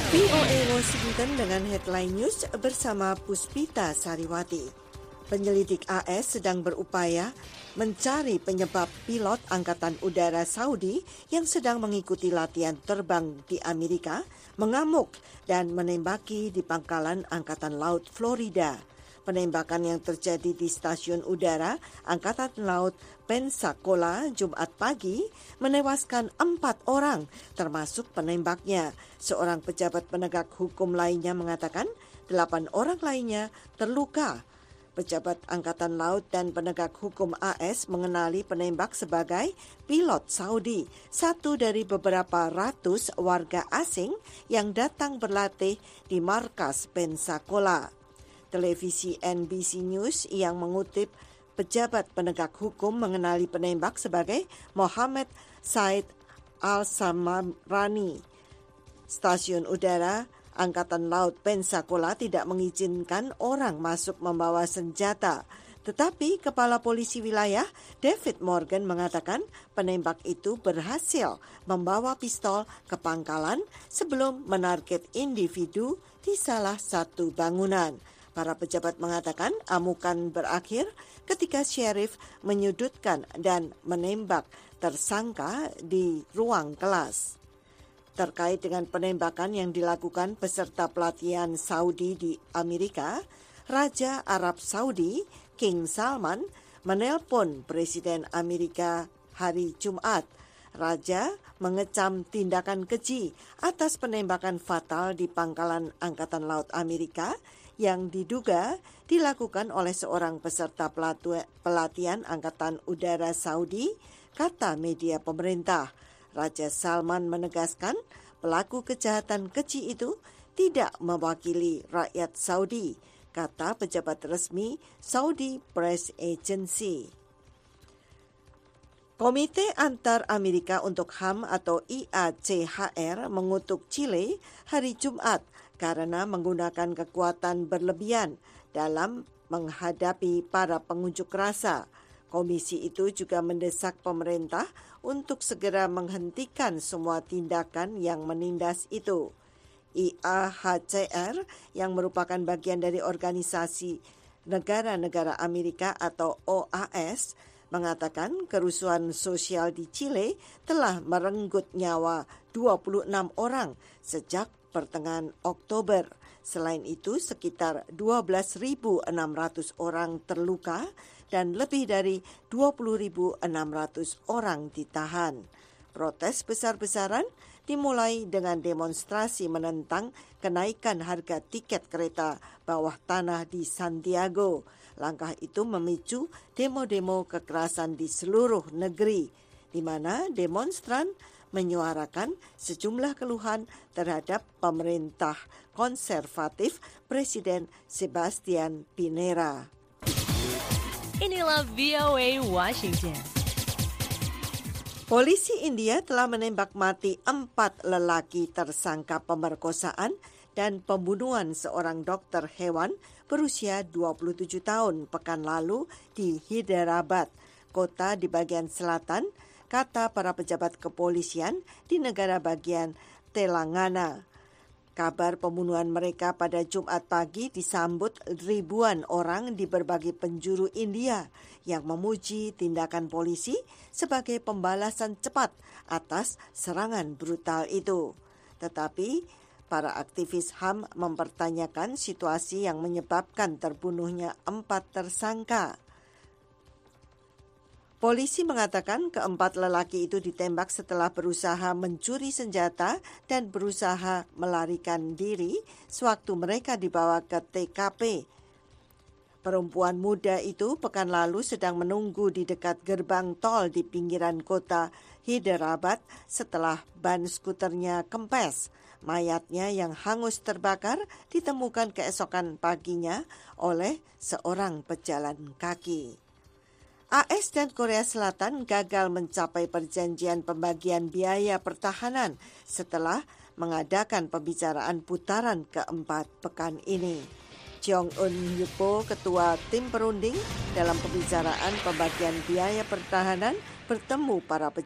VOA Washington dengan headline news bersama Puspita Sariwati. Penyelidik AS sedang berupaya mencari penyebab pilot Angkatan Udara Saudi yang sedang mengikuti latihan terbang di Amerika mengamuk dan menembaki di pangkalan Angkatan Laut Florida. Penembakan yang terjadi di stasiun udara Angkatan Laut Pensacola Jumat pagi menewaskan 4 orang, termasuk penembaknya. Seorang pejabat penegak hukum lainnya mengatakan 8 orang lainnya terluka. Pejabat Angkatan Laut dan penegak hukum AS mengenali penembak sebagai pilot Saudi, satu dari beberapa ratus warga asing yang datang berlatih di markas Pensacola. Televisi NBC News yang mengutip pejabat penegak hukum mengenali penembak sebagai Mohammed Said Al-Samarani. Stasiun udara Angkatan Laut Pensacola tidak mengizinkan orang masuk membawa senjata. Tetapi Kepala Polisi Wilayah David Morgan mengatakan penembak itu berhasil membawa pistol ke pangkalan sebelum menarget individu di salah satu bangunan. Para pejabat mengatakan amukan berakhir ketika sheriff menyudutkan dan menembak tersangka di ruang kelas. Terkait dengan penembakan yang dilakukan peserta pelatihan Saudi di Amerika, Raja Arab Saudi, King Salman, menelpon Presiden Amerika hari Jumat. Raja mengecam tindakan keji atas penembakan fatal di pangkalan Angkatan Laut Amerika yang diduga dilakukan oleh seorang peserta pelatihan Angkatan Udara Saudi, kata media pemerintah. Raja Salman menegaskan pelaku kejahatan keji itu tidak mewakili rakyat Saudi, kata pejabat resmi Saudi Press Agency. Komite Antar Amerika untuk HAM atau IACHR mengutuk Chile hari Jumat karena menggunakan kekuatan berlebihan dalam menghadapi para pengunjuk rasa. Komisi itu juga mendesak pemerintah untuk segera menghentikan semua tindakan yang menindas itu. IACHR yang merupakan bagian dari Organisasi Negara-Negara Amerika atau OAS mengatakan kerusuhan sosial di Chile telah merenggut nyawa 26 orang sejak pertengahan Oktober. Selain itu, sekitar 12.600 orang terluka dan lebih dari 20.600 orang ditahan. Protes besar-besaran dimulai dengan demonstrasi menentang kenaikan harga tiket kereta bawah tanah di Santiago. Langkah itu memicu demo-demo kekerasan di seluruh negeri, di mana demonstran menyuarakan sejumlah keluhan terhadap pemerintah konservatif Presiden Sebastian Pinera. Inilah VOA Washington. Polisi India telah menembak mati 4 lelaki tersangka pemerkosaan dan pembunuhan seorang dokter hewan berusia 27 tahun pekan lalu di Hyderabad, kota di bagian selatan, kata para pejabat kepolisian di negara bagian Telangana. Kabar pembunuhan mereka pada Jumat pagi disambut ribuan orang di berbagai penjuru India yang memuji tindakan polisi sebagai pembalasan cepat atas serangan brutal itu. Tetapi para aktivis HAM mempertanyakan situasi yang menyebabkan terbunuhnya 4 tersangka. Polisi mengatakan keempat lelaki itu ditembak setelah berusaha mencuri senjata dan berusaha melarikan diri sewaktu mereka dibawa ke TKP. Perempuan muda itu pekan lalu sedang menunggu di dekat gerbang tol di pinggiran kota Hyderabad setelah ban skuternya kempes. Mayatnya yang hangus terbakar ditemukan keesokan paginya oleh seorang pejalan kaki. AS dan Korea Selatan gagal mencapai perjanjian pembagian biaya pertahanan setelah mengadakan pembicaraan putaran keempat pekan ini. Jong Eun Yupo, ketua tim perunding dalam pembicaraan pembagian biaya pertahanan, bertemu para pejabat